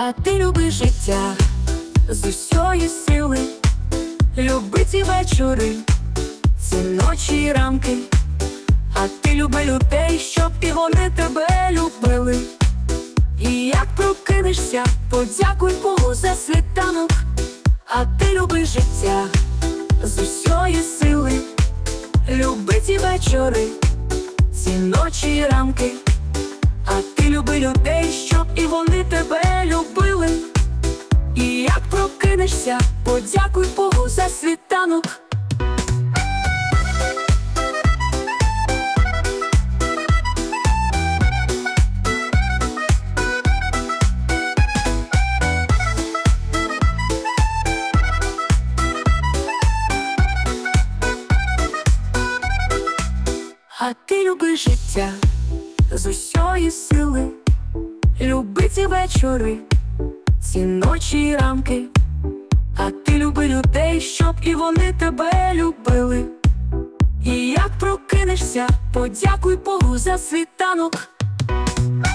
А ти любиш життя з усьої сили, люби ці вечори, ці ночі і ранки. А ти люби людей, щоб і вони тебе любили. І як прокинешся, подякуй Богу за світанок. А ти любиш життя з усьої сили, люби ці вечори, ці ночі і ранки. А ти люби людей, щоб і вони тебе любили. І як прокинешся, подякуй Богу за світанок. А ти люби життя з усьої сили, люби ці вечори, ці ночі і ранки. А ти люби людей, щоб і вони тебе любили. І як прокинешся, подякуй Богу за світанок.